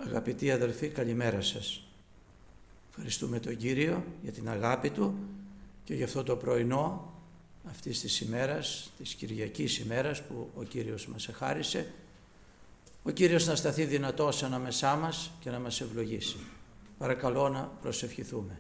Αγαπητοί αδελφοί, καλημέρα σας. Ευχαριστούμε τον Κύριο για την αγάπη Του και για αυτό το πρωινό αυτής της ημέρας, της Κυριακής ημέρας που ο Κύριος μας εχάρισε. Ο Κύριος να σταθεί δυνατός ανάμεσά μας και να μας ευλογήσει. Παρακαλώ να προσευχηθούμε.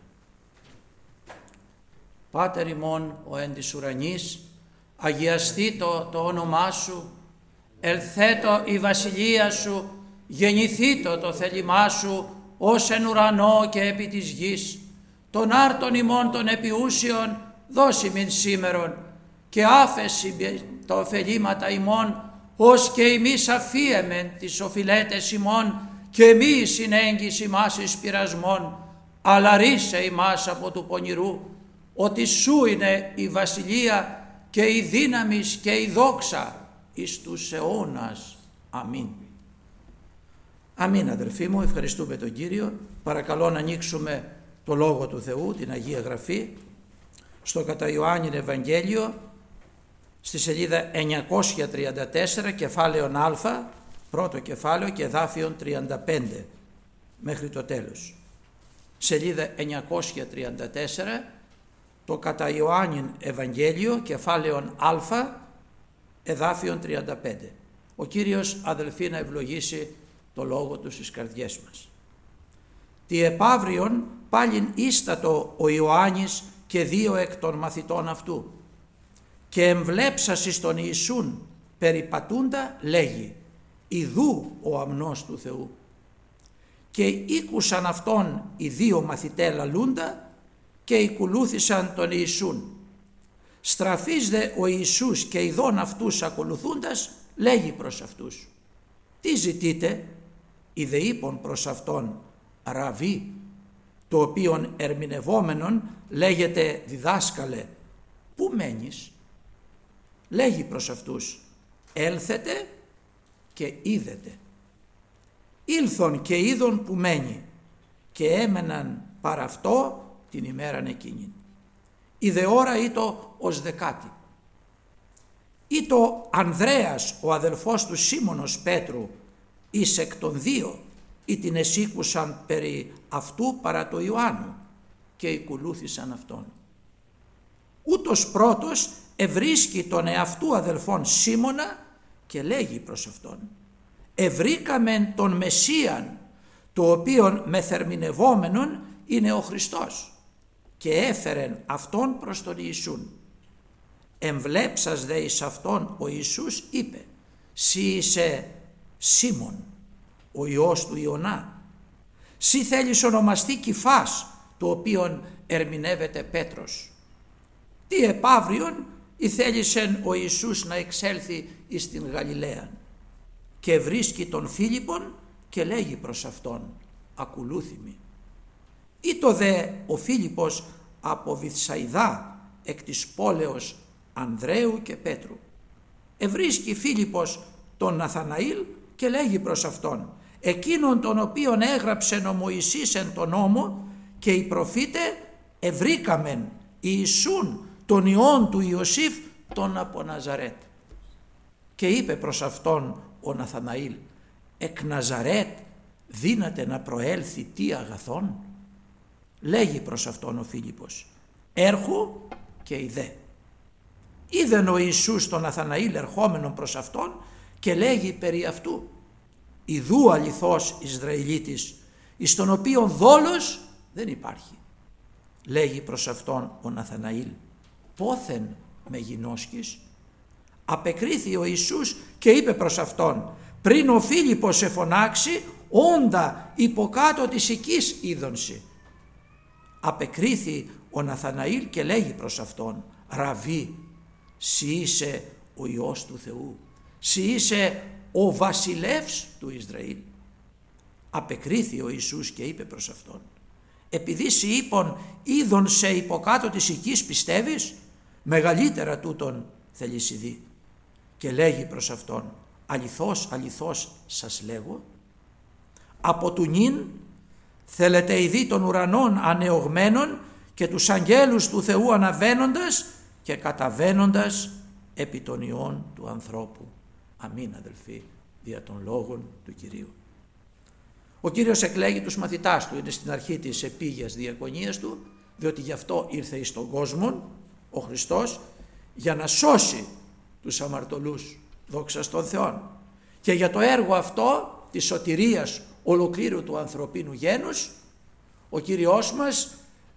Πάτερ ημών ο εν της ουρανής, αγιαστήτω το όνομά Σου, ελθέτω η βασιλεία Σου, γεννηθήτω το θέλημά Σου, ως εν ουρανό και επί της γης. Τον άρτον ημών των επιούσιων δώσει μην σήμερον, και άφεση τα ωφελήματα ημών, ως και ημείς αφίεμεν τις οφειλέτες ημών, και μη συνέγγιση ημάς εις πειρασμών, αλλά ρίσε ημάς από του πονηρού, ότι Σου είναι η βασιλεία και η δύναμις και η δόξα εις τους αιώνας. Αμήν. Αμήν, αδελφοί μου, ευχαριστούμε τον Κύριο. Παρακαλώ να ανοίξουμε το Λόγο του Θεού, την Αγία Γραφή, στο κατά Ιωάννην Ευαγγέλιο, στη σελίδα 934, κεφάλαιον Α, πρώτο κεφάλαιο και εδάφιον 35, μέχρι το τέλος. Σελίδα 934, το κατά Ιωάννην Ευαγγέλιο, κεφάλαιον Α, εδάφιον 35. Ο Κύριος, αδελφοί, να ευλογήσει το Λόγο Του στις καρδιές μας. Τι επαύριον πάλιν ίστατο ο Ιωάννης και δύο εκ των μαθητών αυτού, και εμβλέψας εις τον Ιησούν περιπατούντα λέγει, ιδού ο αμνός του Θεού. Και ήκουσαν αυτόν οι δύο μαθητέ λαλούντα και ακολούθησαν τον Ιησούν. Στραφής δε ο Ιησούς και ειδών αυτούς ακολουθούντας λέγει προς αυτούς, τι ζητείτε? Ιδε είπον προς αυτόν, Ραβί, το οποίον ερμηνευόμενον λέγεται διδάσκαλε, πού μένεις? Λέγει προς αυτούς, έλθετε και είδετε. Ήλθον και είδον που μένει, και έμεναν παρά αυτό την ημέραν εκείνη. Η δε ώρα ήτο ως δεκάτη. Ήτο Ανδρέας ο αδελφός του Σίμωνος Πέτρου, εις εκ των δύο, ή την εσήκουσαν περί αυτού παρά το Ιωάννου, και ακολούθησαν αυτόν. Ούτως πρώτος ευρίσκει τον εαυτού αδελφόν Σίμωνα και λέγει προς αυτόν, ευρήκαμεν τον Μεσσίαν, το οποίον μεθερμινευόμενον είναι ο Χριστός, και έφερεν αυτόν προς τον Ιησούν. Εμβλέψας δε εις αυτόν ο Ιησούς είπε, σύ είσαι Σίμων, ο Υιός του Ιωνά, σύ θέλεις ονομαστεί Κηφάς, το οποίον ερμηνεύεται Πέτρος. Τι επαύριον ή θέλησεν ο Ιησούς να εξέλθει εις την Γαλιλαία, και βρίσκει τον Φίλιππον και λέγει προς αυτόν, ακολούθημι. Ήτο δε ο Φίλιππος από Βηθσαϊδά, εκ της πόλεως Ανδρέου και Πέτρου. Ευρίσκει Φίλιππος τον Ναθαναήλ και λέγει προς αυτόν, εκείνον τον οποίον έγραψεν ο Μωυσής εν τον νόμο και οι προφήτε, ευρήκαμεν Ιησούν τον Υιόν του Ιωσήφ τον από Ναζαρέτ. Και είπε προς αυτόν ο Ναθαναήλ, εκ Ναζαρέτ δύναται να προέλθει τι αγαθόν? Λέγει προς αυτόν ο Φίλιππος, έρχου και ειδέ. Είδεν ο Ιησούς τον Ναθαναήλ ερχόμενον προς αυτόν και λέγει περί αυτού, ιδού αληθώς Ισραηλίτης, εις τον οποίον δόλος δεν υπάρχει. Λέγει προς αυτόν ο Ναθαναήλ, πόθεν με γινώσκεις? Απεκρίθη ο Ιησούς και είπε προς αυτόν, πριν ο Φίλιππος σε φωνάξει, όντα υποκάτω της οικής είδονση. Απεκρίθη ο Ναθαναήλ και λέγει προς αυτόν, Ραβί, σύ είσαι ο Υιός του Θεού, σύ είσαι ο βασιλεύς του Ισραήλ. Απεκρίθη ο Ιησούς και είπε προς αυτόν, επειδή σοι είπον είδον σε υποκάτω της οικής πιστεύεις, μεγαλύτερα τούτον θέλεις δει. Και λέγει προς αυτόν, αληθώς, αληθώς σας λέγω, από του νυν θέλετε ειδεί των ουρανών ανεωγμένων και τους αγγέλους του Θεού αναβαίνοντας και καταβαίνοντας επί των ιών του ανθρώπου. Αμήν, αδελφοί, δια των λόγων του Κυρίου. Ο Κύριος εκλέγει τους μαθητάς του, είναι στην αρχή της επίγειας διακονίας του, διότι γι' αυτό ήρθε εις τον κόσμο ο Χριστός, για να σώσει τους αμαρτωλούς, δόξα στον Θεό. Και για το έργο αυτό της σωτηρίας ολοκλήρου του ανθρωπίνου γένους, ο Κύριος μας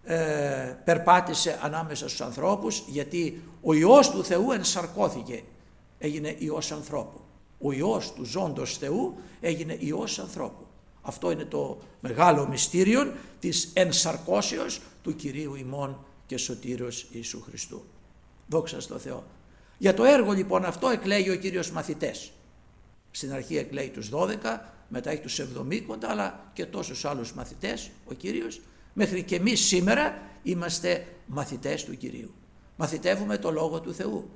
περπάτησε ανάμεσα στους ανθρώπους, γιατί ο Υιός του Θεού ενσαρκώθηκε, έγινε Υιός ανθρώπου. Ο Υιός του ζώντος Θεού έγινε Υιός ανθρώπου. Αυτό είναι το μεγάλο μυστήριο της ενσαρκώσεως του Κυρίου ημών και Σωτήρος Ιησού Χριστού. Δόξα στον Θεό. Για το έργο λοιπόν αυτό εκλέγει ο Κύριος μαθητές. Στην αρχή εκλέγει τους 12, μετά έχει τους 70, αλλά και τόσους άλλους μαθητές ο Κύριος, μέχρι και εμείς σήμερα είμαστε μαθητές του Κυρίου. Μαθητεύουμε το Λόγο του Θεού.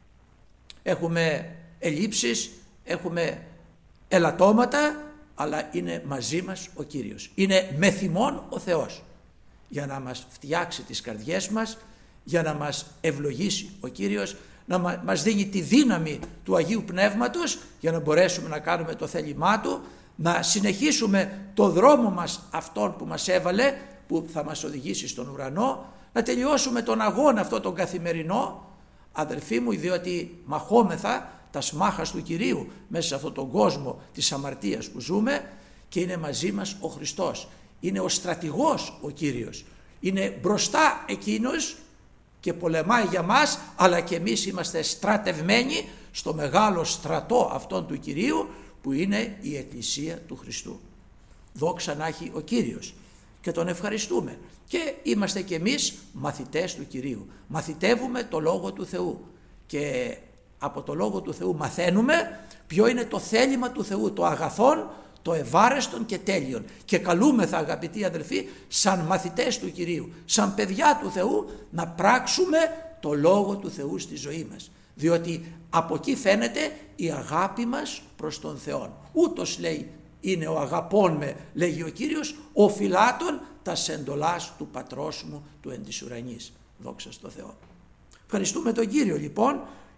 Έχουμε ελλείψεις, έχουμε ελαττώματα, αλλά είναι μαζί μας ο Κύριος. Είναι με θυμόν ο Θεός για να μας φτιάξει τις καρδιές μας, για να μας ευλογήσει ο Κύριος, να μας δίνει τη δύναμη του Αγίου Πνεύματος για να μπορέσουμε να κάνουμε το θέλημά Του, να συνεχίσουμε το δρόμο μας αυτόν που μας έβαλε, που θα μας οδηγήσει στον ουρανό, να τελειώσουμε τον αγώνα αυτό τον καθημερινό, αδελφοί μου, διότι μαχόμεθα τα σμάχας του Κυρίου μέσα σε αυτόν τον κόσμο της αμαρτίας που ζούμε, και είναι μαζί μας ο Χριστός. Είναι ο στρατηγός ο Κύριος. Είναι μπροστά εκείνος και πολεμάει για μας, αλλά και εμείς είμαστε στρατευμένοι στο μεγάλο στρατό αυτόν του Κυρίου, που είναι η Εκκλησία του Χριστού. Δόξα να έχει ο Κύριος και τον ευχαριστούμε. Και είμαστε και εμείς μαθητές του Κυρίου. Μαθητεύουμε το Λόγο του Θεού και από το Λόγο του Θεού μαθαίνουμε ποιο είναι το θέλημα του Θεού, το αγαθόν, το ευάρεστον και τέλειον. Και καλούμεθα, αγαπητοί αδελφοί, σαν μαθητές του Κυρίου, σαν παιδιά του Θεού, να πράξουμε το Λόγο του Θεού στη ζωή μας. Διότι από εκεί φαίνεται η αγάπη μας προς τον Θεό. Ούτως λέει είναι ο αγαπών με, λέγει ο Κύριος, ο φυλάτων τα σεντολάς του πατρός μου του εν της ουρανής. Δόξα στο Θεό. Ευχαριστούμε τον Κύριο λοιπόν.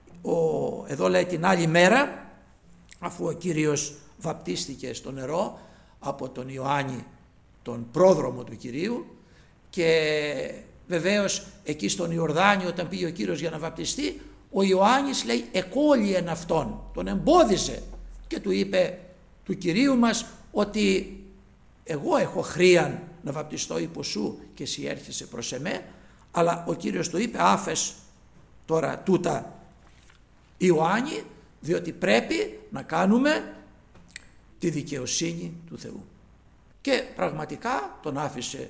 Εδώ λέει την άλλη μέρα, αφού ο Κύριος βαπτίστηκε στο νερό από τον Ιωάννη, τον πρόδρομο του Κυρίου, και βεβαίως εκεί στον Ιορδάνη όταν πήγε ο Κύριος για να βαπτιστεί, ο Ιωάννης λέει εκόλυεν αυτόν, τον εμπόδιζε και του είπε του Κυρίου μας ότι εγώ έχω χρίαν να βαπτιστώ υπό σου και εσύ έρχεσαι προς εμέ, αλλά ο Κύριος του είπε άφες τώρα τούτα Ιωάννη, διότι πρέπει να κάνουμε τη δικαιοσύνη του Θεού. Και πραγματικά τον άφησε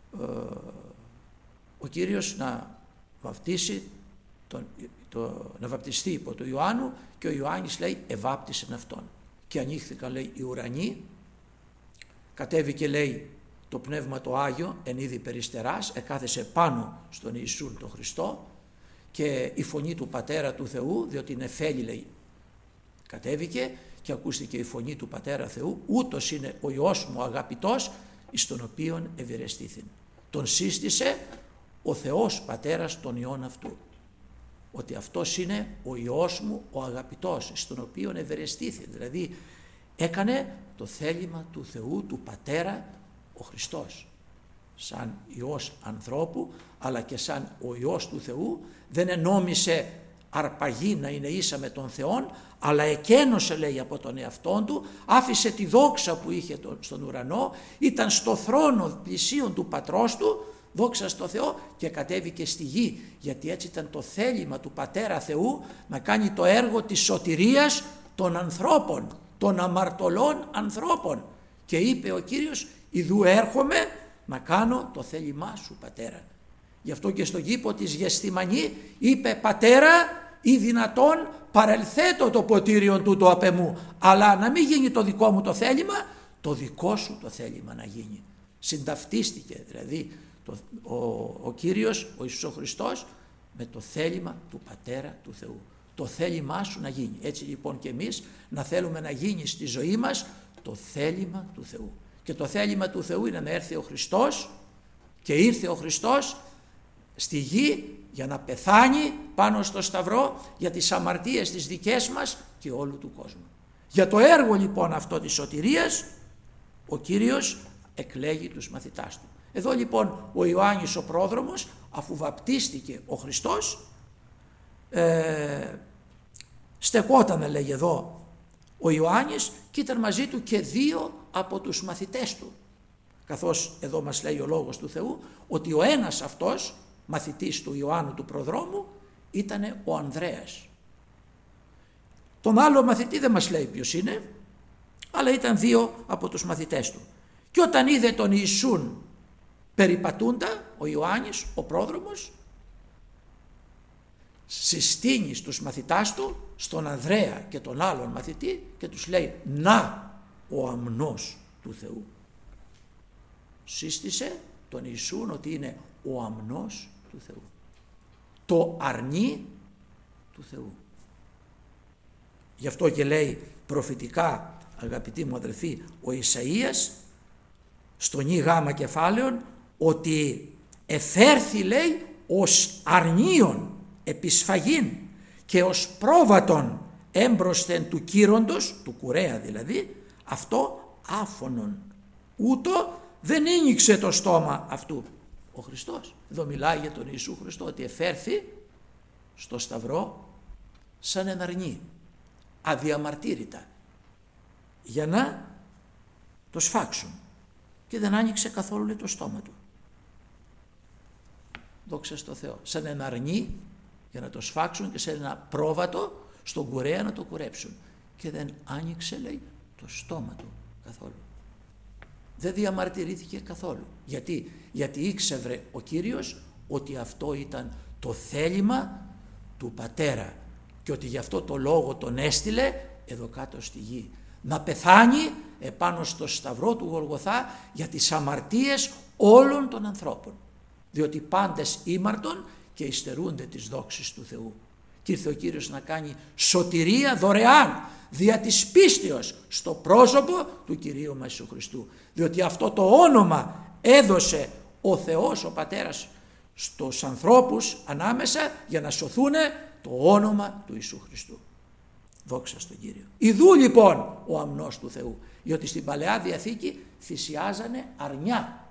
ο Κύριος να βαπτίσει, να βαπτιστεί υπό του Ιωάννου, και ο Ιωάννης λέει εβάπτισεν αυτόν. Και ανοίχθηκαν λέει οι ουρανοί, κατέβηκε λέει το Πνεύμα το Άγιο εν είδη περιστεράς, εκάθεσε πάνω στον Ιησούν τον Χριστό, και η φωνή του Πατέρα του Θεού, διότι είναι φέλη λέει, κατέβηκε και ακούστηκε η φωνή του Πατέρα Θεού, ούτως είναι ο Υιός μου αγαπητός, εις τον οποίον ευηρεστήθην. Τον σύστησε ο Θεός Πατέρας τον Υιόν αυτού, ότι αυτός είναι ο Υιός μου ο αγαπητός, εις τον οποίον ευηρεστήθην. Δηλαδή έκανε το θέλημα του Θεού, του Πατέρα, ο Χριστός. Σαν Υιός ανθρώπου, αλλά και σαν ο Υιός του Θεού, δεν ενόμισε αρπαγή να είναι ίσα με τον Θεόν, αλλά εκένωσε λέει από τον εαυτόν του, άφησε τη δόξα που είχε στον ουρανό, ήταν στο θρόνο πλησίον του Πατρός του, δόξα στο Θεό, και κατέβηκε στη γη, γιατί έτσι ήταν το θέλημα του Πατέρα Θεού, να κάνει το έργο της σωτηρίας των ανθρώπων, των αμαρτωλών ανθρώπων. Και είπε ο Κύριος, ιδού έρχομαι να κάνω το θέλημά σου Πατέρα. Γι' αυτό και στον κήπο της Γεστημανή είπε, Πατέρα, ή δυνατόν παρελθέτω το ποτήριον τούτο απ' εμού, αλλά να μην γίνει το δικό μου το θέλημα, το δικό σου το θέλημα να γίνει. Συνταυτίστηκε δηλαδή ο Κύριος, ο Ιησούς Χριστός, με το θέλημα του Πατέρα του Θεού. Το θέλημά σου να γίνει. Έτσι λοιπόν και εμείς να θέλουμε να γίνει στη ζωή μας το θέλημα του Θεού. Και το θέλημα του Θεού είναι να έρθει ο Χριστός, και ήρθε ο Χριστός στη γη για να πεθάνει πάνω στο σταυρό για τις αμαρτίες τις δικές μας και όλου του κόσμου. Για το έργο λοιπόν αυτό της σωτηρίας ο Κύριος εκλέγει τους μαθητάς του. Εδώ λοιπόν ο Ιωάννης ο πρόδρομος, αφού βαπτίστηκε ο Χριστός, στεκότανε, λέγει εδώ ο Ιωάννης, και ήταν μαζί του και 2 από τους μαθητές του. Καθώς εδώ μας λέει ο Λόγος του Θεού ότι ο ένας αυτός μαθητής του Ιωάννου του προδρόμου ήταν ο Ανδρέας. Τον άλλο μαθητή δεν μας λέει ποιος είναι, αλλά ήταν 2 από τους μαθητές του. Και όταν είδε τον Ιησούν περιπατούντα, ο Ιωάννης ο πρόδρομος συστήνει στους μαθητάς του, στον Ανδρέα και τον άλλον μαθητή, και τους λέει: να ο αμνός του Θεού. Σύστησε τον Ιησούν ότι είναι ο αμνός του Θεού, το αρνί του Θεού. Γι' αυτό και λέει προφητικά, αγαπητοί μου αδελφοί, ο Ισαΐας στον Ι Γ κεφάλαιον, ότι εφέρθη, λέει, ως αρνίον επισφαγήν και ως πρόβατον έμπροσθεν του κύροντος, του κουρέα δηλαδή, αυτό άφωνον, ούτω δεν άνοιξε το στόμα αυτού. Ο Χριστός εδώ μιλάει για τον Ιησού Χριστό, ότι εφέρθη στο σταυρό σαν ένα αρνί, αδιαμαρτύρητα, για να το σφάξουν, και δεν άνοιξε καθόλου, λέει, το στόμα του. Δόξα στο Θεό. Σαν ένα αρνί για να το σφάξουν και σε ένα πρόβατο στον κουρέα να το κουρέψουν, και δεν άνοιξε, λέει, το στόμα του καθόλου. Δεν διαμαρτυρήθηκε καθόλου. Γιατί ήξερε ο Κύριος ότι αυτό ήταν το θέλημα του Πατέρα και ότι γι' αυτό το λόγο τον έστειλε εδώ κάτω στη γη, να πεθάνει επάνω στο σταυρό του Γολγοθά για τις αμαρτίες όλων των ανθρώπων, διότι πάντες ήμαρτον και υστερούνται τις δόξης του Θεού. Και ήρθε ο Κύριος να κάνει σωτηρία δωρεάν δια της πίστεως στο πρόσωπο του Κυρίου μας Ιησού Χριστού, διότι αυτό το όνομα έδωσε ο Θεός ο Πατέρας στους ανθρώπους ανάμεσα για να σωθούν, το όνομα του Ιησού Χριστού. Δόξα στον Κύριο. Ιδού λοιπόν ο αμνός του Θεού, διότι στην Παλαιά Διαθήκη θυσιάζανε αρνιά.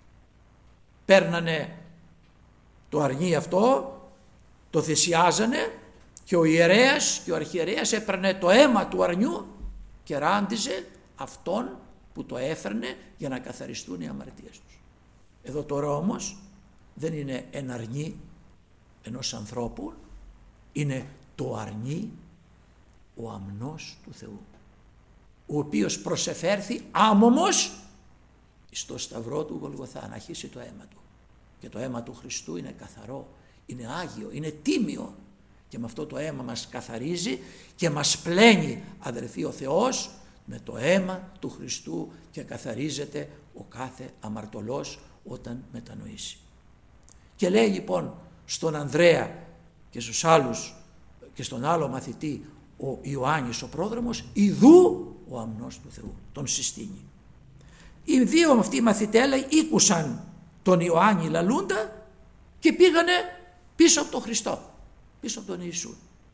Παίρνανε το αρνί αυτό, το θυσιάζανε, και ο ιερέας και ο αρχιερέας έπαιρνε το αίμα του αρνιού και ράντιζε αυτόν που το έφερνε για να καθαριστούν οι αμαρτίες τους. Εδώ τώρα όμως δεν είναι ένα αρνί ενός ανθρώπου, είναι το αρνί, ο αμνός του Θεού, ο οποίος προσεφέρθη άμωμος στο σταυρό του Γολγοθά να χύσει το αίμα του. Και το αίμα του Χριστού είναι καθαρό, είναι άγιο, είναι τίμιο, και με αυτό το αίμα μας καθαρίζει και μας πλένει, αδερφοί, ο Θεός με το αίμα του Χριστού, και καθαρίζεται ο κάθε αμαρτωλός όταν μετανοήσει. Και λέει λοιπόν στον Ανδρέα και στους άλλους και στον άλλο μαθητή, ο Ιωάννης ο πρόδρομος, ιδού ο αμνός του Θεού, τον συστήνει. Οι 2 αυτοί οι μαθητές, λέει, ήκουσαν τον Ιωάννη λαλούντα και πήγανε πίσω από τον Χριστό, πίσω από τον Ιησού.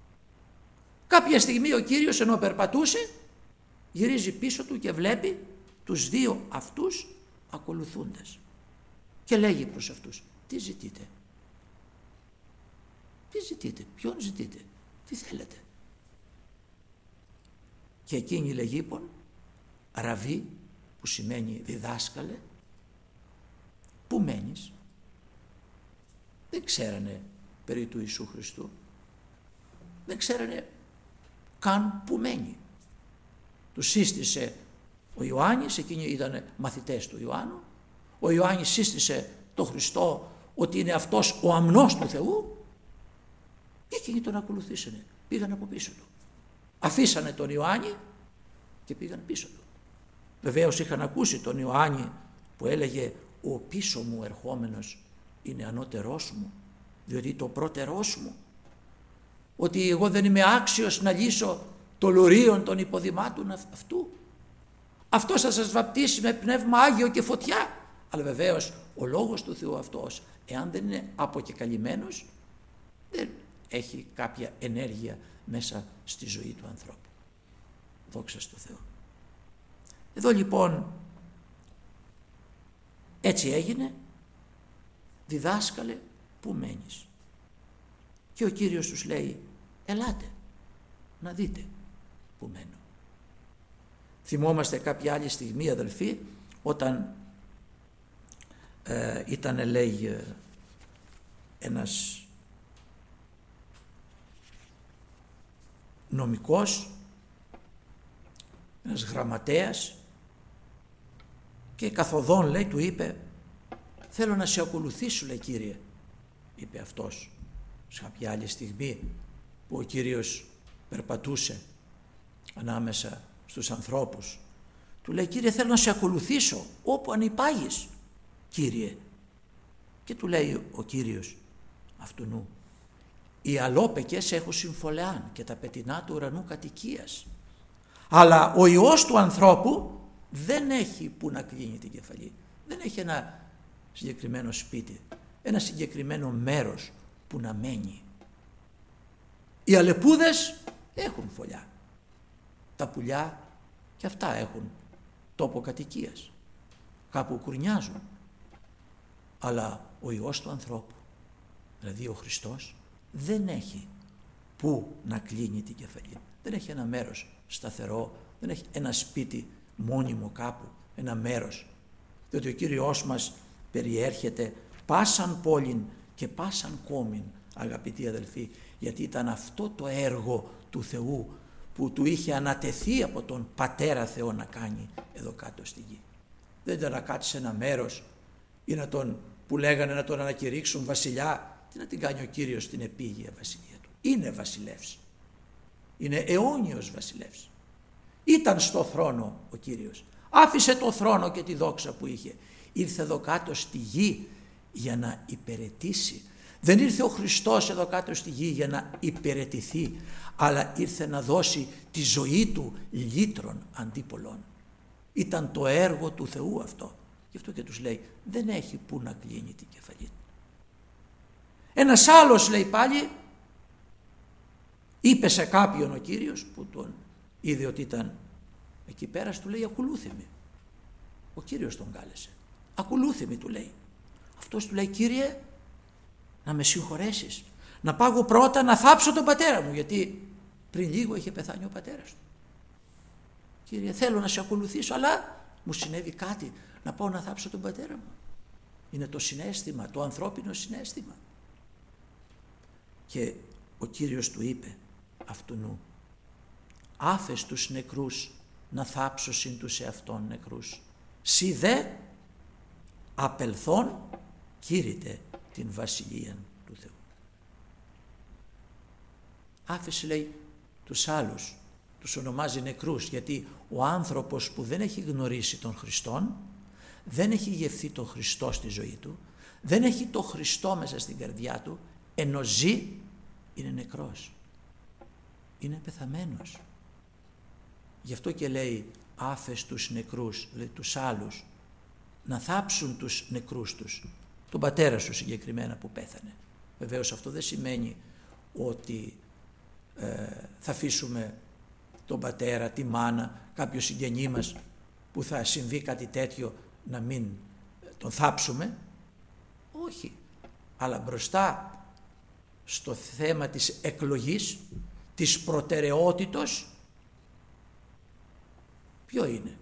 Κάποια στιγμή ο Κύριος, ενώ περπατούσε, γυρίζει πίσω του και βλέπει τους 2 αυτούς ακολουθούντες και λέγει προς αυτούς: τι ζητείτε, τι ζητείτε, ποιον ζητείτε, τι θέλετε? Και εκείνοι λεγείπων, Ραβί, που σημαίνει διδάσκαλε, πού μένεις? Δεν ξέρανε περί του Ιησού Χριστού, δεν ξέρανε καν που μένει. Τους σύστησε ο Ιωάννης, εκείνοι ήταν μαθητές του Ιωάννου, ο Ιωάννης σύστησε τον Χριστό ότι είναι αυτός ο αμνός του Θεού, και εκείνοι τον ακολουθήσανε, πήγαν από πίσω του. Αφήσανε τον Ιωάννη και πήγαν πίσω του. Βεβαίως είχαν ακούσει τον Ιωάννη που έλεγε: ο πίσω μου ερχόμενος είναι ανώτερός μου, διότι το πρώτερός μου, ότι εγώ δεν είμαι άξιος να λύσω το λωρίον των υποδημάτων αυτού. Αυτός θα σας βαπτίσει με πνεύμα Άγιο και φωτιά. Αλλά βεβαίως ο λόγος του Θεού αυτός, εάν δεν είναι αποκεκαλυμμένος, δεν έχει κάποια ενέργεια μέσα στη ζωή του ανθρώπου. Δόξα στο Θεό. Εδώ λοιπόν Έτσι έγινε. Διδάσκαλε, πού μένεις? Και ο Κύριος τους λέει, ελάτε να δείτε πού μένω. Θυμόμαστε κάποια άλλη στιγμή, αδελφοί, όταν ήταν, λέει, ένας νομικός, ένας γραμματέας, και καθοδόν, λέει, του είπε, θέλω να σε ακολουθήσω, λέει, Κύριε. Είπε αυτός σε κάποια άλλη στιγμή που ο Κύριος περπατούσε ανάμεσα στους ανθρώπους. Του λέει, Κύριε, θέλω να σε ακολουθήσω όπου ανυπάγεις, Κύριε. Και του λέει ο Κύριος αυτουνού, οι αλόπεκες έχουν συμφωλεάν και τα πετεινά του ουρανού κατοικίας, αλλά ο Υιός του ανθρώπου δεν έχει που να κλείνει την κεφαλή. Δεν έχει ένα συγκεκριμένο σπίτι, ένα συγκεκριμένο μέρος που να μένει. Οι αλεπούδες έχουν φωλιά. Τα πουλιά και αυτά έχουν τόπο κατοικίας. Κάπου κουρνιάζουν. Αλλά ο Υιός του ανθρώπου, δηλαδή ο Χριστός, δεν έχει που να κλείνει την κεφαλή. Δεν έχει ένα μέρος σταθερό, δεν έχει ένα σπίτι μόνιμο κάπου, ένα μέρος. Διότι ο Κύριος μας περιέρχεται πάσαν πόλην και πάσαν κόμην, αγαπητοί αδελφοί, γιατί ήταν αυτό το έργο του Θεού που του είχε ανατεθεί από τον Πατέρα Θεό να κάνει εδώ κάτω στη γη. Δεν ήταν να κάτσει σε ένα μέρος ή να τον, που λέγανε, να τον ανακηρύξουν βασιλιά. Τι να την κάνει ο Κύριος στην επίγεια βασιλεία του? Είναι βασιλεύς. Είναι αιώνιος βασιλεύς. Ήταν στο θρόνο ο Κύριος. Άφησε το θρόνο και τη δόξα που είχε. Ήρθε εδώ κάτω στη γη για να υπηρετήσει. Δεν ήρθε ο Χριστός εδώ κάτω στη γη για να υπηρετηθεί, αλλά ήρθε να δώσει τη ζωή του λύτρων αντί πολλών. Ήταν το έργο του Θεού αυτό. Γι' αυτό και τους λέει, δεν έχει που να κλείνει την κεφαλή. Ένας άλλος, λέει πάλι, είπε σε κάποιον ο Κύριος που τον είδε ότι ήταν εκεί πέρα, του λέει, ακολούθε με. Ο Κύριος τον κάλεσε. Ακολούθε με, του λέει. Αυτός του λέει, Κύριε, να με συγχωρέσεις, να πάγω πρώτα να θάψω τον πατέρα μου, γιατί πριν λίγο είχε πεθάνει ο πατέρας του. Κύριε, θέλω να σε ακολουθήσω, αλλά μου συνέβη κάτι, να πάω να θάψω τον πατέρα μου. Είναι το συναίσθημα, το ανθρώπινο συναίσθημα. Και ο Κύριος του είπε αυτουνού, άφες τους νεκρούς να θάψωσιν τους εαυτόν νεκρούς. Σι δε απελθόν κήρυτε την βασιλεία του Θεού. Άφησε, λέει, τους άλλους, τους ονομάζει νεκρούς, γιατί ο άνθρωπος που δεν έχει γνωρίσει τον Χριστόν, δεν έχει γευθεί τον Χριστό στη ζωή του, δεν έχει τον Χριστό μέσα στην καρδιά του, ενώ ζει, είναι νεκρός. Είναι πεθαμένος. Γι' αυτό και λέει, άφες τους νεκρούς, λέει τους άλλους, να θάψουν τους νεκρούς τους, τον πατέρα σου συγκεκριμένα που πέθανε. Βεβαίως αυτό δεν σημαίνει ότι θα αφήσουμε τον πατέρα, τη μάνα, κάποιο συγγενή μας που θα συμβεί κάτι τέτοιο να μην τον θάψουμε. Όχι. Αλλά μπροστά στο θέμα της εκλογής, της προτεραιότητος, ποιο είναι?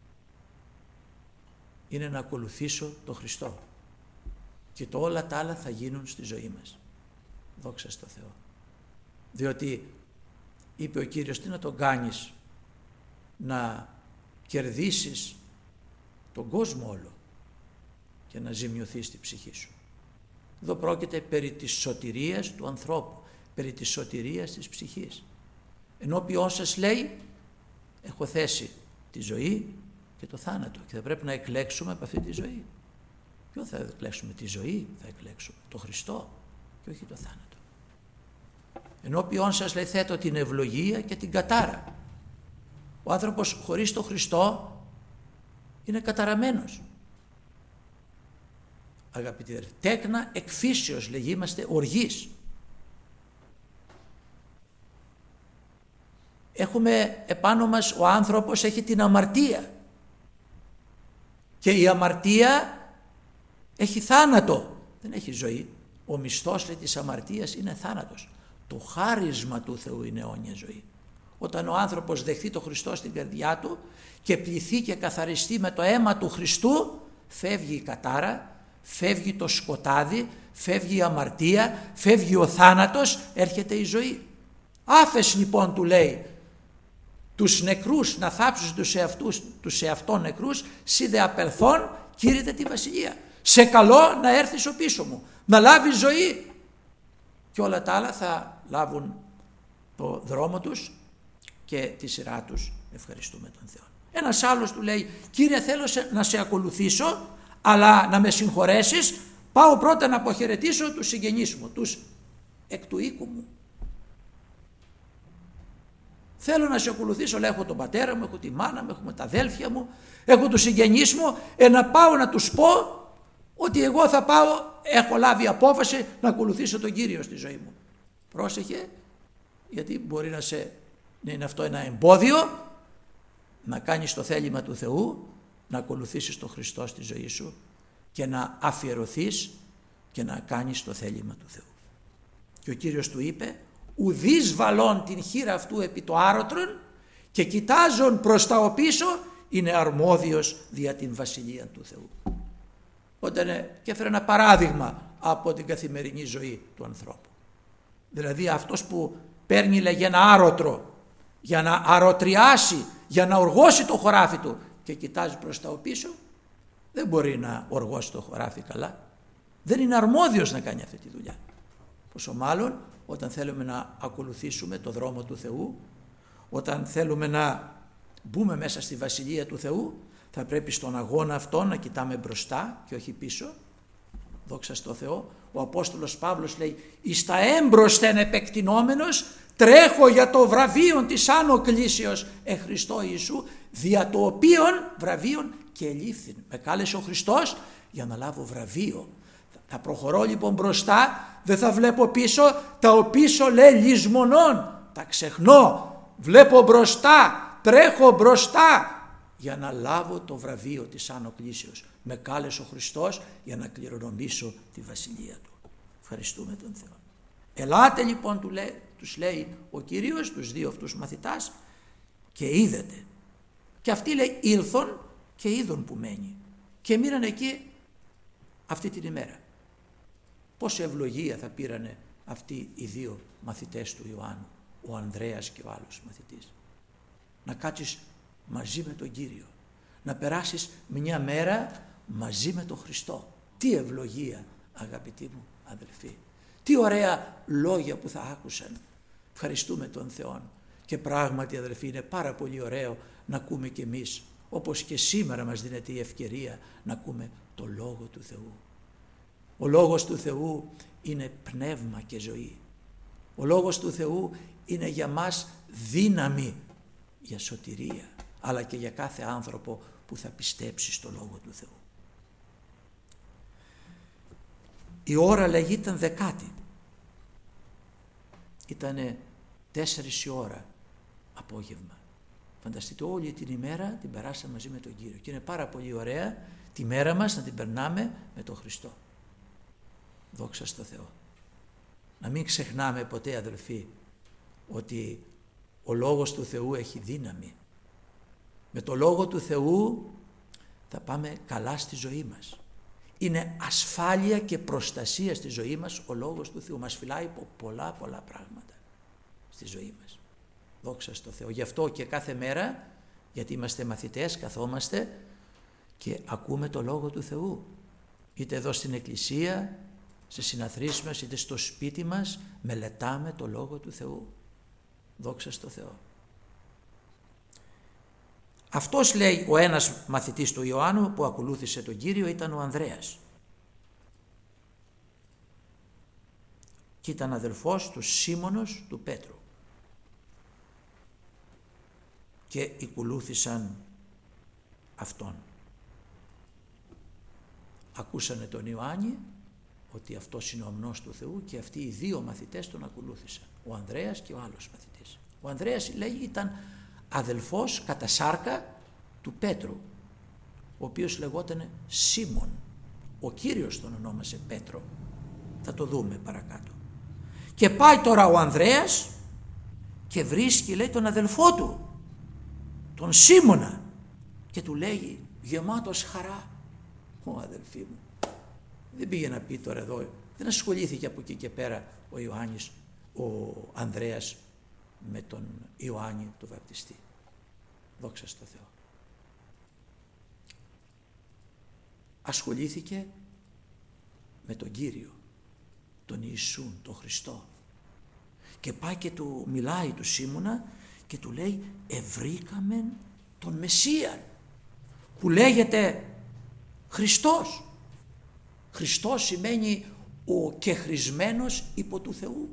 Είναι να ακολουθήσω τον Χριστό. Και το όλα τα άλλα θα γίνουν στη ζωή μας. Δόξα στο Θεό. Διότι είπε ο Κύριος, τι να τον κάνεις, να κερδίσεις τον κόσμο όλο και να ζημιωθείς τη ψυχή σου. Εδώ πρόκειται περί της σωτηρίας του ανθρώπου, περί της σωτηρίας της ψυχής. Ενώπιόν σας λέει, έχω θέσει τη ζωή και το θάνατο και θα πρέπει να εκλέξουμε από αυτή τη ζωή. Ποιο θα εκλέξουμε? Τη ζωή θα εκλέξουμε, το Χριστό και όχι το θάνατο. Ενώπιόν σας, λέει, θέτω την ευλογία και την κατάρα. Ο άνθρωπος χωρίς το Χριστό είναι καταραμένος. Αγαπητοί αδελφοί, τέκνα εκφύσεως, λέγει, είμαστε οργείς. Έχουμε επάνω μας, ο άνθρωπος έχει την αμαρτία. Και η αμαρτία έχει θάνατο, δεν έχει ζωή. Ο μισθός, λέει, της αμαρτίας είναι θάνατος. Το χάρισμα του Θεού είναι αιώνια ζωή. Όταν ο άνθρωπος δεχθεί τον Χριστό στην καρδιά του και πληθεί και καθαριστεί με το αίμα του Χριστού, φεύγει η κατάρα, φεύγει το σκοτάδι, φεύγει η αμαρτία, φεύγει ο θάνατος, έρχεται η ζωή. Άφες λοιπόν, του λέει, τους νεκρούς να θάψουν τους εαυτών νεκρούς, σύ δε απελθόν κήρυτε τη βασιλεία. Σε καλώ να έρθεις ο πίσω μου, να λάβεις ζωή. Και όλα τα άλλα θα λάβουν το δρόμο τους και τη σειρά τους. Ευχαριστούμε τον Θεό. Ένας άλλος του λέει, Κύριε, θέλω να σε ακολουθήσω, αλλά να με συγχωρέσεις, πάω πρώτα να αποχαιρετήσω τους συγγενείς μου, τους εκ του οίκου μου. Θέλω να σε ακολουθήσω, αλλά έχω τον πατέρα μου, έχω τη μάνα μου, έχουμε τα αδέλφια μου, έχω τους συγγενείς μου, να πάω να τους πω ότι εγώ θα πάω, έχω λάβει απόφαση να ακολουθήσω τον Κύριο στη ζωή μου. Πρόσεχε, γιατί μπορεί να είναι αυτό ένα εμπόδιο να κάνεις το θέλημα του Θεού, να ακολουθήσεις τον Χριστό στη ζωή σου και να αφιερωθείς και να κάνεις το θέλημα του Θεού. Και ο Κύριος του είπε, ουδείς βαλών την χείρα αυτού επί το άρωτρον και κοιτάζον προς τα οπίσω είναι αρμόδιος δια την βασιλεία του Θεού. Όταν και έφερε ένα παράδειγμα από την καθημερινή ζωή του ανθρώπου. Δηλαδή αυτός που παίρνει, λέγει, ένα άρωτρο για να αρωτριάσει, για να οργώσει το χωράφι του και κοιτάζει προς τα οπίσω, δεν μπορεί να οργώσει το χωράφι καλά. Δεν είναι αρμόδιος να κάνει αυτή τη δουλειά. Πόσο μάλλον όταν θέλουμε να ακολουθήσουμε το δρόμο του Θεού, όταν θέλουμε να μπούμε μέσα στη βασιλεία του Θεού, θα πρέπει στον αγώνα αυτό να κοιτάμε μπροστά και όχι πίσω. Δόξα στο Θεό. Ο Απόστολος Παύλος λέει, εις τα έμπροσθεν επεκτηνόμενος τρέχω για το βραβείον της άνω κλήσεως Χριστώ Ιησού, δια το οποίον βραβείον και ελήφθην. Με κάλεσε ο Χριστός για να λάβω βραβείο. Θα προχωρώ λοιπόν μπροστά, δεν θα βλέπω πίσω, τα πίσω λέει λησμονών, τα ξεχνώ, βλέπω μπροστά, τρέχω μπροστά για να λάβω το βραβείο της άνω κλήσεως. Με κάλεσε ο Χριστός για να κληρονομήσω τη βασιλεία του. Ευχαριστούμε τον Θεό. Ελάτε λοιπόν, τους λέει ο Κύριος, τους δύο αυτούς μαθητάς, και είδετε. Και αυτοί, λέει, ήλθον και είδον που μένει. Και μείναν εκεί αυτή την ημέρα. Πόση ευλογία θα πήρανε αυτοί οι δύο μαθητές του Ιωάννου, ο Ανδρέας και ο άλλος μαθητής. Να κάτσεις μαζί με τον Κύριο, να περάσεις μια μέρα μαζί με τον Χριστό. Τι ευλογία, αγαπητοί μου αδελφοί. Τι ωραία λόγια που θα άκουσαν. Ευχαριστούμε τον Θεό. Και πράγματι, αδελφοί, είναι πάρα πολύ ωραίο να ακούμε κι εμείς, όπως και σήμερα μας δίνεται η ευκαιρία να ακούμε το Λόγο του Θεού. Ο Λόγος του Θεού είναι πνεύμα και ζωή. Ο Λόγος του Θεού είναι για μας δύναμη για σωτηρία, αλλά και για κάθε άνθρωπο που θα πιστέψει στο Λόγο του Θεού. Η ώρα, λέγει, ήταν 10. Ήτανε 4 η ώρα απόγευμα. Φανταστείτε, όλη την ημέρα την περάσαμε μαζί με τον Κύριο και είναι πάρα πολύ ωραία τη μέρα μας να την περνάμε με τον Χριστό. Δόξα στο Θεό. Να μην ξεχνάμε ποτέ, αδελφοί, ότι ο Λόγος του Θεού έχει δύναμη. Με το Λόγο του Θεού θα πάμε καλά στη ζωή μας. Είναι ασφάλεια και προστασία στη ζωή μας ο Λόγος του Θεού. Μας φυλάει από πολλά πράγματα στη ζωή μας. Δόξα στο Θεό. Γι' αυτό και κάθε μέρα, γιατί είμαστε μαθητές, καθόμαστε και ακούμε το Λόγο του Θεού. Είτε εδώ στην εκκλησία, σε συναθρήσεις μας, είτε στο σπίτι μας, μελετάμε το Λόγο του Θεού. Δόξα στο Θεό. Αυτός, λέει, ο ένας μαθητής του Ιωάννου που ακολούθησε τον Κύριο ήταν ο Ανδρέας. Και ήταν αδελφός του Σίμωνος του Πέτρου. Και ακολούθησαν αυτόν. Ακούσανε τον Ιωάννη ότι αυτός είναι ο αμνός του Θεού και αυτοί οι δύο μαθητές τον ακολούθησαν. Ο Ανδρέας και ο άλλος μαθητής. Ο Ανδρέας, λέει, ήταν αδελφός κατά σάρκα του Πέτρου, ο οποίος λεγόταν Σίμων, Ο Κύριος τον ονόμασε Πέτρο. Θα το δούμε παρακάτω. Και πάει τώρα ο Ανδρέας και βρίσκει, λέει, τον αδελφό του, τον Σίμωνα, και του λέει γεμάτος χαρά: «Ω αδελφοί μου». Δεν πήγε να πει τώρα εδώ, δεν ασχολήθηκε από εκεί και πέρα ο Ιωάννης, ο Ανδρέας, με τον Ιωάννη τον βαπτιστή. Δόξα στο Θεό. Ασχολήθηκε με τον Κύριο, τον Ιησούν, τον Χριστό. Και πάει και του μιλάει του Σίμωνα και του λέει: «Ευρήκαμεν τον Μεσσίαν», που λέγεται Χριστός. Χριστός σημαίνει ο κεχρισμένος υπό του Θεού.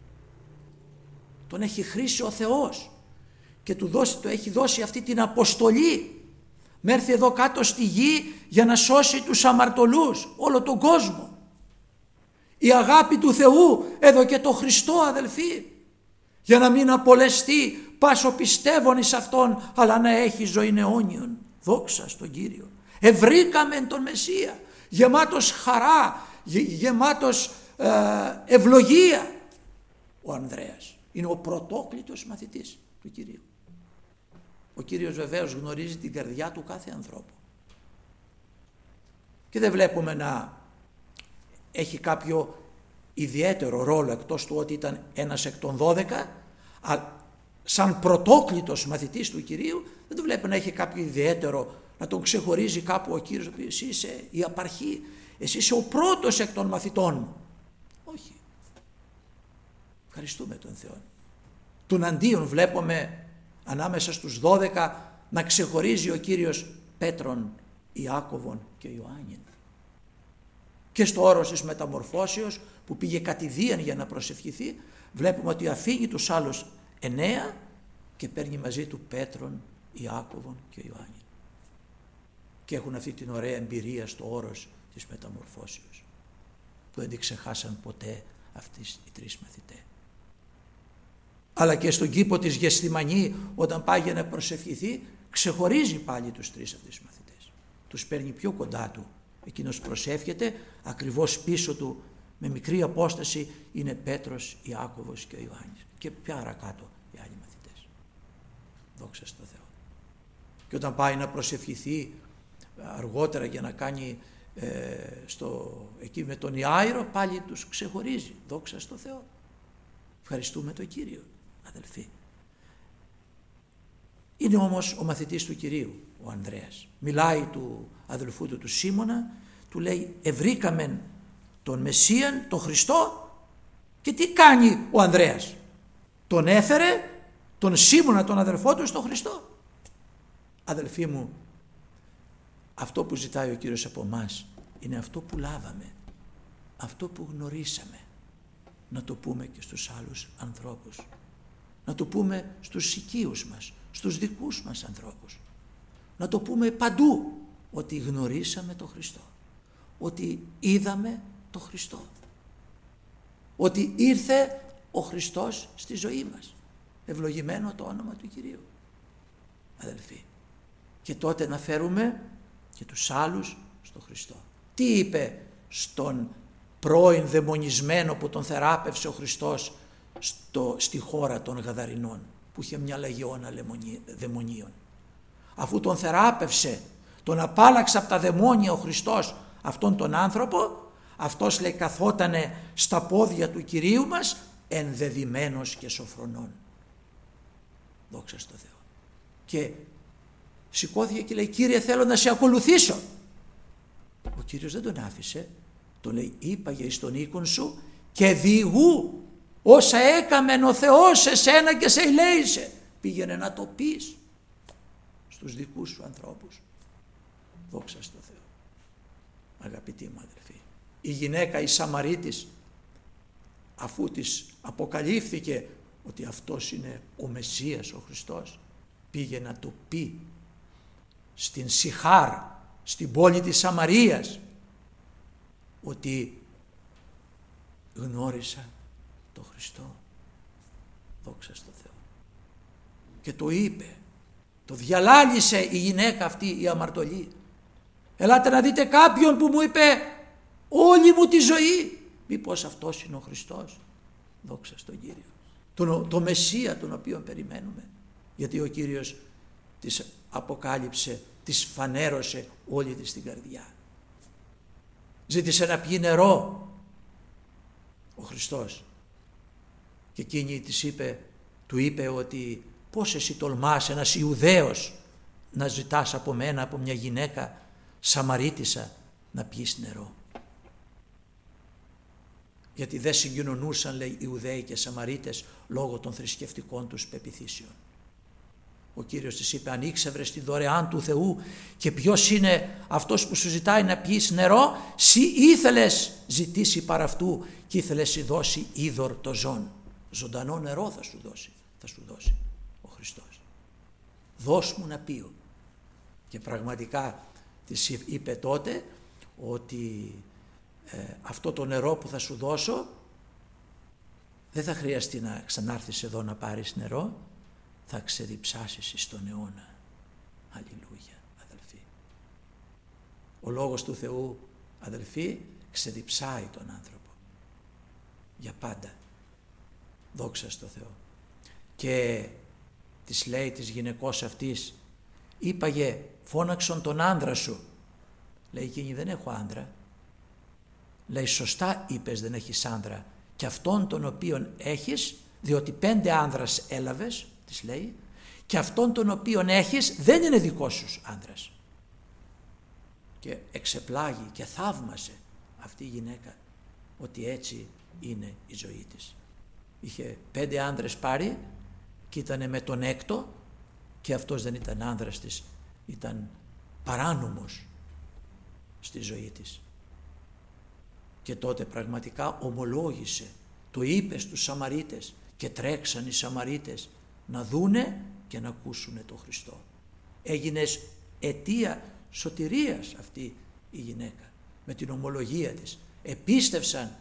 Τον έχει χρήσει ο Θεός και του έχει δώσει αυτή την αποστολή να έρθει εδώ κάτω στη γη για να σώσει τους αμαρτωλούς, όλο τον κόσμο. Η αγάπη του Θεού έδωκε το Χριστό, αδελφοί, για να μην απολεστεί πάσο πιστεύων εις Αυτόν, αλλά να έχει ζωήν αιώνιον. Δόξα στον Κύριο. Ευρήκαμεν τον Μεσσία, γεμάτος χαρά, γεμάτος ευλογία. Ο Ανδρέας είναι ο πρωτόκλητος μαθητής του Κυρίου. Ο Κύριος βεβαίως γνωρίζει την καρδιά του κάθε ανθρώπου και δεν βλέπουμε να έχει κάποιο ιδιαίτερο ρόλο, εκτός του ότι ήταν ένας εκ των 12, σαν πρωτόκλητος μαθητής του Κυρίου δεν το βλέπουμε να έχει κάποιο ιδιαίτερο, να τον ξεχωρίζει κάπου ο Κύριος, ο οποίος εσύ είσαι η απαρχή, εσύ είσαι ο πρώτος εκ των μαθητών μου. Όχι. Ευχαριστούμε τον Θεό. Τον αντίον βλέπουμε ανάμεσα στους 12 να ξεχωρίζει ο Κύριος Πέτρον, Ιάκωβον και Ιωάννην. Και στο όρος της μεταμορφώσεως που πήγε κατηδίαν για να προσευχηθεί, βλέπουμε ότι αφήγει τους άλλους 9 και παίρνει μαζί του Πέτρον, Ιάκωβον και Ιωάννην. Και έχουν αυτή την ωραία εμπειρία στο όρος της μεταμορφώσεως που δεν την ξεχάσαν ποτέ αυτοί οι τρεις μαθητές. Αλλά και στον κήπο της Γεσθημανή, όταν πάει να προσευχηθεί, ξεχωρίζει πάλι τους τρεις αυτούς μαθητές. Τους παίρνει πιο κοντά του. Εκείνος προσεύχεται, ακριβώς πίσω του με μικρή απόσταση είναι Πέτρος, Ιάκωβος και Ιωάννης. Και πια παρακάτω οι άλλοι μαθητές. Δόξα στο Θεό. Και όταν πάει να προσευχηθεί αργότερα για να κάνει εκεί με τον Ιάηρο, πάλι τους ξεχωρίζει. Δόξα στο Θεό. Ευχαριστούμε τον Κύριο, αδελφοί. Είναι όμως ο μαθητής του Κυρίου, ο Ανδρέας. Μιλάει του αδελφού του Σίμωνα, του λέει: «Ευρήκαμεν τον Μεσσίαν, τον Χριστό». Και τι κάνει ο Ανδρέας? Τον έφερε τον Σίμωνα, τον αδελφό του, στον Χριστό. Αδελφοί μου, αυτό που ζητάει ο Κύριος από εμάς είναι αυτό που λάβαμε, αυτό που γνωρίσαμε, να το πούμε και στους άλλους ανθρώπους, να το πούμε στους οικείους μας, στους δικούς μας ανθρώπους, να το πούμε παντού, ότι γνωρίσαμε τον Χριστό, ότι είδαμε τον Χριστό, ότι ήρθε ο Χριστός στη ζωή μας. Ευλογημένο το όνομα του Κυρίου, αδελφοί. Και τότε να φέρουμε και τους άλλους στον Χριστό. Τι είπε στον πρώην δαιμονισμένο που τον θεράπευσε ο Χριστός στη χώρα των Γαδαρινών, που είχε μια λεγιώνα δαιμονίων? Αφού τον θεράπευσε, τον απάλαξε από τα δαιμόνια ο Χριστός αυτόν τον άνθρωπο, αυτός, λέει, καθότανε στα πόδια του Κυρίου μας ενδεδειμένος και σοφρονών. Δόξα στο Θεό. Και σηκώθηκε και λέει: «Κύριε, θέλω να σε ακολουθήσω». Ο Κύριος δεν τον άφησε. Τον λέει: «Είπαγε εις τον οίκον σου και διηγού όσα έκαμεν ο Θεός σε σένα και σε ελέησε». Πήγαινε να το πεις στους δικούς σου ανθρώπους. Δόξα στο Θεό. Αγαπητοί μου αδελφοί, η γυναίκα η Σαμαρίτης, αφού της αποκαλύφθηκε ότι αυτός είναι ο Μεσσίας, ο Χριστός, πήγε να το πει στην Σιχάρ, στην πόλη της Σαμαρίας, ότι γνώρισα τον Χριστό. Δόξα στο Θεό. Και το είπε, το διαλάλησε η γυναίκα αυτή η αμαρτωλή. Ελάτε να δείτε κάποιον που μου είπε όλη μου τη ζωή. Μήπως αυτός είναι ο Χριστός? Δόξα στον Κύριο. Το Μεσσία τον οποίο περιμένουμε. Γιατί ο Κύριος της αποκάλυψε, της φανέρωσε όλη της την καρδιά. Ζήτησε να πιει νερό ο Χριστός. Και εκείνη του είπε ότι πώς εσύ τολμάς ένας Ιουδαίος να ζητάς από μένα, από μια γυναίκα Σαμαρίτισσα, να πιείς νερό? Γιατί δεν συγκοινωνούσαν, λέει, Ιουδαίοι και Σαμαρίτες λόγω των θρησκευτικών τους πεποιθήσεων. Ο Κύριος της είπε, αν ήξευρες τη δωρεάν του Θεού και ποιος είναι αυτός που σου ζητάει να πιείς νερό, σοι ήθελες ζητήσει παρά αυτού και ήθελες σοι δώσει είδωρ το ζών. Ζωντανό νερό θα σου δώσει ο Χριστός. Δώσ' μου να πιω. Και πραγματικά της είπε τότε ότι αυτό το νερό που θα σου δώσω δεν θα χρειαστεί να ξανάρθεις εδώ να πάρεις νερό, θα ξεδιψάσεις στον αιώνα. Αλληλούια, αδελφοί. Ο λόγος του Θεού, αδελφοί, ξεδιψάει τον άνθρωπο για πάντα. Δόξα στο Θεό. Και της λέει της γυναικός αυτής, είπαγε, φώναξον τον άνδρα σου. Λέει εκείνη, δεν έχω άνδρα. Λέει, σωστά είπες, δεν έχεις άνδρα, και αυτόν τον οποίον έχεις, διότι 5 άνδρας έλαβες, της λέει, και αυτόν τον οποίον έχεις δεν είναι δικός σου άνδρας. Και εξεπλάγει και θαύμασε αυτή η γυναίκα ότι έτσι είναι η ζωή της. Είχε 5 άνδρες πάρει και ήταν με τον έκτο και αυτός δεν ήταν άνδρας της, ήταν παράνομος στη ζωή της. Και τότε πραγματικά ομολόγησε, το είπε στους Σαμαρίτες και τρέξαν οι Σαμαρίτες να δούνε και να ακούσουνε τον Χριστό. Έγινε αιτία σωτηρίας αυτή η γυναίκα με την ομολογία της. Επίστευσαν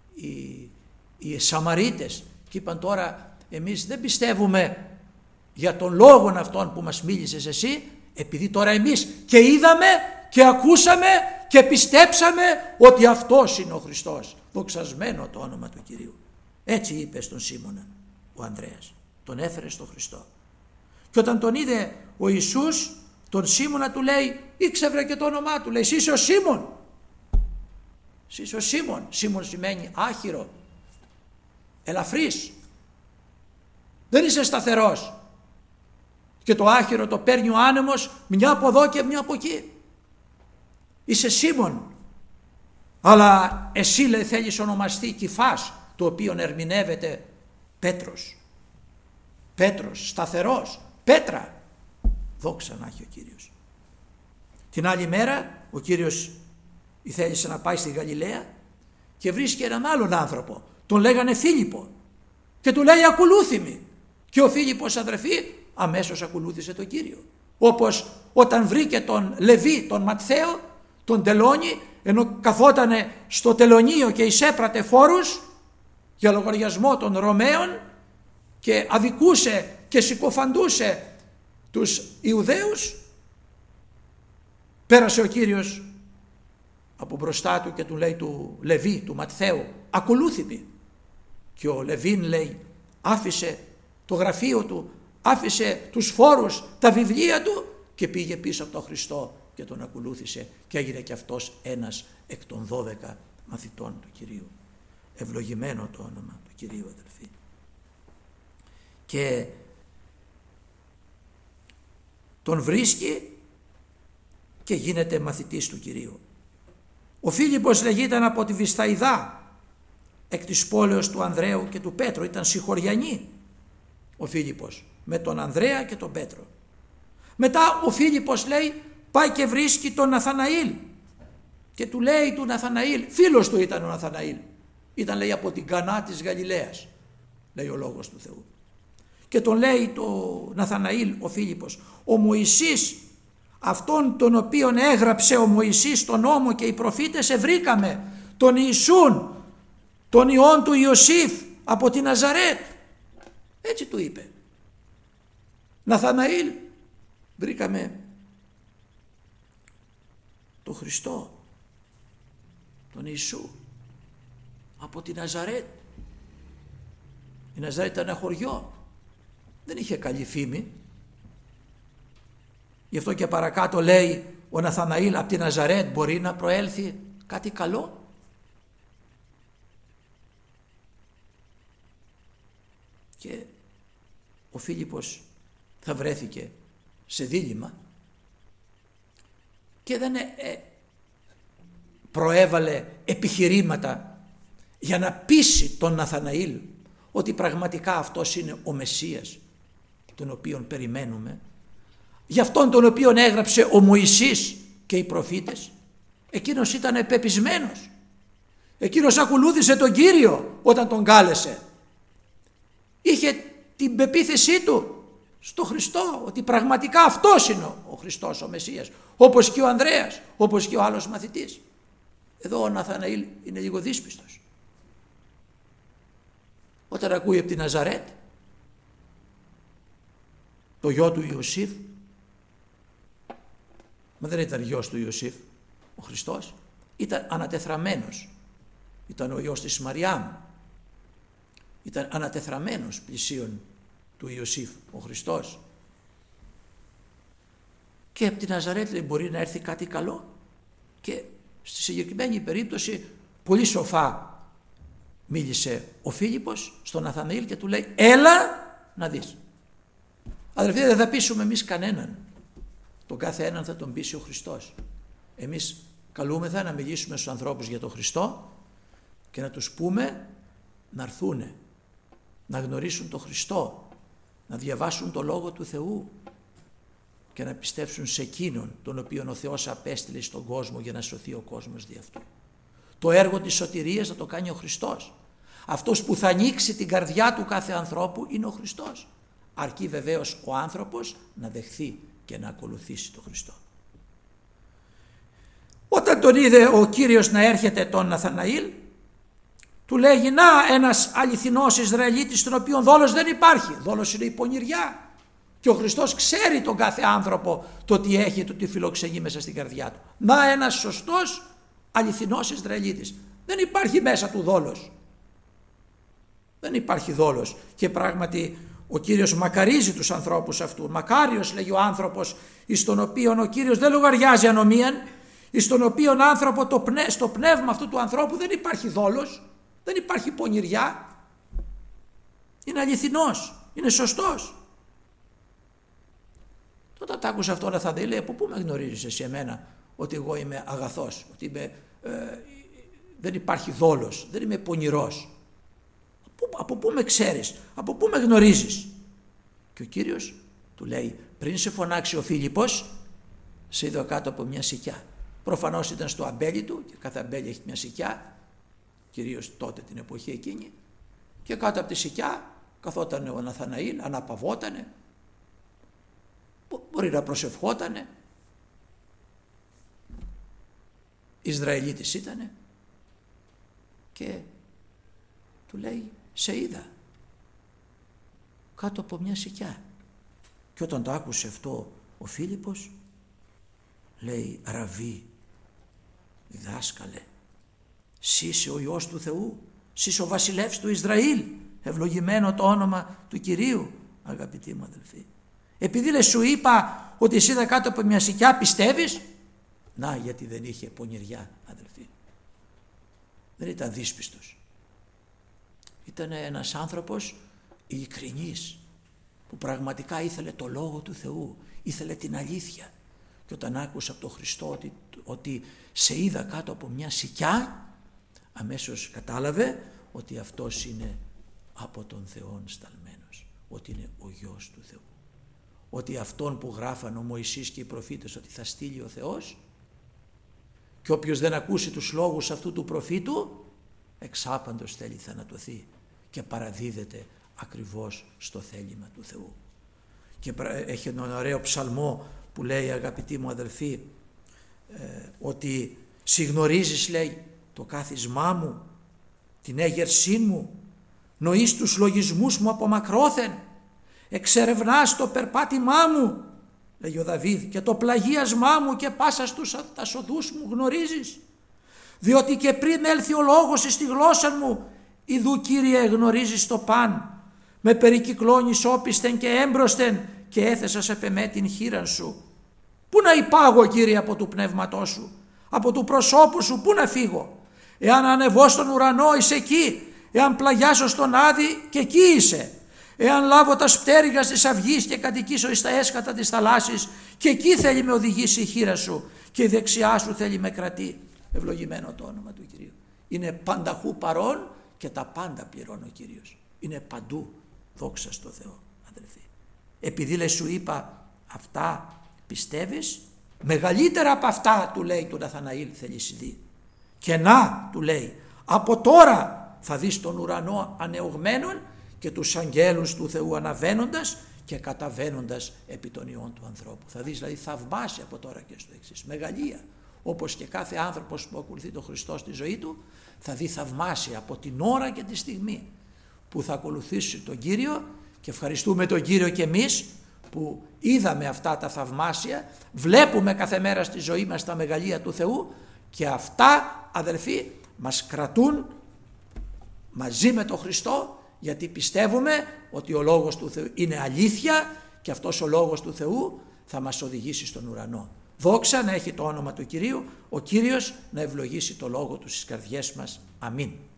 οι Σαμαρίτες και είπαν, τώρα εμείς δεν πιστεύουμε για τον λόγο αυτόν που μας μίλησες εσύ, επειδή τώρα εμείς και είδαμε και ακούσαμε και πιστέψαμε ότι αυτός είναι ο Χριστός. Δοξασμένο το όνομα του Κυρίου. Έτσι είπε στον Σίμωνα ο Ανδρέας. Τον έφερε στον Χριστό. Και όταν τον είδε ο Ιησούς, τον Σίμωνα του λέει, ήξερε και το όνομά του, λέει, εσύ είσαι ο Σίμων. Εσύ είσαι ο Σίμων. Σίμων σημαίνει άχυρο, ελαφρύς. Δεν είσαι σταθερός. Και το άχυρο το παίρνει ο άνεμος μια από εδώ και μια από εκεί. Είσαι Σίμων. Αλλά εσύ, λέει, θέλεις ονομαστεί Κηφάς, το οποίο ερμηνεύεται Πέτρος. Πέτρος, σταθερός, πέτρα. Δόξα να έχει ο Κύριος. Την άλλη μέρα ο Κύριος θέλησε να πάει στη Γαλιλαία και βρίσκει έναν άλλον άνθρωπο. Τον λέγανε Φίλιππο και του λέει, ακολούθη με. Και ο Φίλιππος, αδερφοί, αμέσως ακολούθησε τον Κύριο. Όπως όταν βρήκε τον Λεβί, τον Ματθαίο, τον τελώνη, ενώ καθότανε στο τελωνείο και εισέπρατε φόρους για λογαριασμό των Ρωμαίων και αδικούσε και συκοφαντούσε τους Ιουδαίους, πέρασε ο Κύριος από μπροστά του και του λέει του Λεβί, του Ματθαίου, ακολούθη με. Και ο Λεβίν, λέει, άφησε το γραφείο του, άφησε τους φόρους, τα βιβλία του και πήγε πίσω από τον Χριστό και τον ακολούθησε και έγινε και αυτός ένας εκ των 12 μαθητών του Κυρίου. Ευλογημένο το όνομα του Κυρίου, αδελφοί. Και τον βρίσκει και γίνεται μαθητής του Κυρίου. Ο Φίλιππος λέγεται από τη Βυσθαϊδά, εκ της πόλεως του Ανδρέου και του Πέτρου. Ήταν συγχωριανοί ο Φίλιππος με τον Ανδρέα και τον Πέτρο. Μετά ο Φίλιππος, λέει, πάει και βρίσκει τον Ναθαναήλ και του λέει του Ναθαναήλ, φίλος του ήταν ο Ναθαναήλ, ήταν, λέει, από την Κανά της Γαλιλαίας, λέει ο λόγος του Θεού, και τον λέει το Ναθαναήλ ο Φίλιππος, ο Μωυσής, αυτόν τον οποίον έγραψε ο Μωυσής τον νόμο και οι προφήτες, ευρήκαμε τον Ιησούν, τον Υιόν του Ιωσήφ από τη Ναζαρέτ. Έτσι του είπε. Ναθαναήλ, βρήκαμε το Χριστό, τον Ιησού από τη Ναζαρέτ. Η Ναζαρέτ ήταν ένα χωριό, δεν είχε καλή φήμη. Γι' αυτό και παρακάτω λέει ο Ναθαναήλ, από τη Ναζαρέτ μπορεί να προέλθει κάτι καλό? Και ο Φίλιππος θα βρέθηκε σε δίλημμα και δεν προέβαλε επιχειρήματα για να πείσει τον Ναθαναήλ ότι πραγματικά αυτός είναι ο Μεσσίας τον οποίον περιμένουμε, για αυτόν τον οποίον έγραψε ο Μωυσής και οι προφήτες. Εκείνος ήταν πεπισμένος, εκείνος ακολούθησε τον Κύριο όταν τον κάλεσε, είχε την πεποίθησή του στο Χριστό ότι πραγματικά αυτός είναι ο Χριστός ο Μεσσίας, όπως και ο Ανδρέας, όπως και ο άλλος μαθητής. Εδώ ο Ναθαναήλ είναι λίγο δύσπιστος. Όταν ακούει από τη Ναζαρέτ το γιο του Ιωσήφ, μα δεν ήταν γιος του Ιωσήφ ο Χριστός, ήταν ανατεθραμένος, ήταν ο γιος της Μαριάμ, ήταν ανατεθραμένος πλησίον του Ιωσήφ ο Χριστός, και από τη Ναζαρέτ λέει μπορεί να έρθει κάτι καλό. Και στη συγκεκριμένη περίπτωση πολύ σοφά μίλησε ο Φίλιππος στον Ναθαναήλ και του λέει έλα να δεις. Αδελφοί, δεν θα πείσουμε εμείς κανέναν, τον κάθε έναν θα τον πείσει ο Χριστός. Εμείς καλούμεθα να μιλήσουμε στους ανθρώπους για τον Χριστό και να τους πούμε να έρθουνε, να γνωρίσουν τον Χριστό, να διαβάσουν το Λόγο του Θεού και να πιστέψουν σε εκείνον τον οποίον ο Θεός απέστειλε στον κόσμο για να σωθεί ο κόσμος δι' αυτού. Το έργο της σωτηρίας θα το κάνει ο Χριστός. Αυτός που θα ανοίξει την καρδιά του κάθε ανθρώπου είναι ο Χριστός. Αρκεί βεβαίως ο άνθρωπος να δεχθεί και να ακολουθήσει τον Χριστό. Όταν τον είδε ο Κύριος να έρχεται τον Ναθαναήλ, του λέγει να ένας αληθινός Ισραηλίτης τον οποίον δόλος δεν υπάρχει. Δόλος είναι η πονηριά. Και ο Χριστός ξέρει τον κάθε άνθρωπο το τι έχει, το τι φιλοξενεί μέσα στην καρδιά του. Να ένας σωστός αληθινός Ισραηλίτης. Δεν υπάρχει μέσα του δόλος. Δεν υπάρχει δόλος. Και πράγματι ο Κύριος μακαρίζει τους ανθρώπους αυτού. Μακάριος λέγει ο άνθρωπος εις τον οποίον ο Κύριος δεν λογαριάζει ανομίαν, εις τον οποίον άνθρωπο στο πνεύμα αυτού του ανθρώπου δεν υπάρχει δόλος, δεν υπάρχει πονηριά. Είναι αληθινός, είναι σωστός. Τότε τα άκουσα αυτό, θα δει, λέει, από πού με γνωρίζεις εσύ εμένα ότι εγώ είμαι αγαθός, ότι δεν υπάρχει δόλος, δεν είμαι πονηρός. Από πού με ξέρεις, από πού με γνωρίζεις? Και ο Κύριος του λέει, πριν σε φωνάξει ο Φίλιππος, σε είδω κάτω από μια σικιά. Προφανώς ήταν στο αμπέλι του, και κάθε αμπέλι έχει μια σικιά, κυρίως τότε την εποχή εκείνη, και κάτω από τη σικιά καθόταν ο Ναθαναήλ, αναπαυότανε, μπορεί να προσευχότανε, Ισραηλίτης ήτανε, και του λέει σε είδα κάτω από μια σικιά. Και όταν το άκουσε αυτό ο Φίλιππος, λέει, Ραβί, διδάσκαλε, εσύ είσαι ο Υιός του Θεού, εσύ είσαι ο βασιλεύς του Ισραήλ, ευλογημένο το όνομα του Κυρίου. Αγαπητοί μου αδελφοί, επειδή λέει σου είπα ότι εσύ είδα κάτω από μια σικιά, πιστεύεις? Να, γιατί δεν είχε πονηριά, αδελφοί. Δεν ήταν δύσπιστος. Ήταν ένας άνθρωπος ειλικρινής, που πραγματικά ήθελε το Λόγο του Θεού, ήθελε την αλήθεια. Και όταν άκουσε από τον Χριστό ότι σε είδα κάτω από μια σικιά, αμέσως κατάλαβε ότι αυτός είναι από τον Θεόν σταλμένος, ότι είναι ο Υιός του Θεού, ότι αυτόν που γράφαν ο Μωυσής και οι προφήτες ότι θα στείλει ο Θεός, και όποιος δεν ακούσει τους λόγους αυτού του προφήτου εξάπαντος θέλει θανατωθεί και παραδίδεται ακριβώς στο θέλημα του Θεού. Και έχει έναν ωραίο ψαλμό που λέει, αγαπητοί μου αδελφοί, ότι συγνωρίζεις, λέει, το κάθισμά μου, την έγερσή μου, νοείς τους λογισμούς μου από μακρόθεν, εξερευνάς το περπάτημά μου, λέγει ο Δαβίδ, και το πλαγίασμά μου και πάσα στους τα οδούς μου γνωρίζεις. διότι και πριν έλθει ο λόγος στη γλώσσα μου, ιδού Κύριε γνωρίζεις το παν. Με περικυκλώνεις όπισθεν και έμπροσθεν και έθεσας επ' εμέ την χείραν σου. Πού να υπάγω, Κύριε, από του πνεύματός σου, από του προσώπου σου, πού να φύγω? Εάν ανεβώ στον ουρανό, είσαι εκεί. Εάν πλαγιάσω στον Άδη, και εκεί είσαι. Εάν λάβω τα σπτέρυγα της αυγής και κατοικήσω εις τα έσκατα της θαλάσσης, και εκεί θέλει με οδηγήσει η χείρα σου και η δεξιά σου θέλει με κρατεί. Ευλογημένο το όνομα του Κυρίου. Είναι πανταχού παρών και τα πάντα πληρώνει ο Κύριος. Είναι παντού. Δόξα στο Θεό, αδελφοί. Επειδή λέει σου είπα αυτά, πιστεύεις? Μεγαλύτερα από αυτά, του λέει του Ναθαναήλ, θέλεις δει. Και να, του λέει, από τώρα θα δεις τον ουρανό ανεωγμένον και τους αγγέλους του Θεού αναβαίνοντας και καταβαίνοντας επί των ιών του ανθρώπου. Θα δεις δηλαδή θαυμάσια από τώρα και στο εξής. Μεγαλεία. Όπως και κάθε άνθρωπος που ακολουθεί τον Χριστό στη ζωή του, θα δει θαυμάσια από την ώρα και τη στιγμή που θα ακολουθήσει τον Κύριο, και ευχαριστούμε τον Κύριο και εμείς που είδαμε αυτά τα θαυμάσια, βλέπουμε κάθε μέρα στη ζωή μας τα μεγαλεία του Θεού, και αυτά, αδελφοί, μας κρατούν μαζί με τον Χριστό, γιατί πιστεύουμε ότι ο Λόγος του Θεού είναι αλήθεια και αυτός ο Λόγος του Θεού θα μας οδηγήσει στον ουρανό. Δόξα να έχει το όνομα του Κυρίου, ο Κύριος να ευλογήσει το Λόγο του στις καρδιές μας. Αμήν.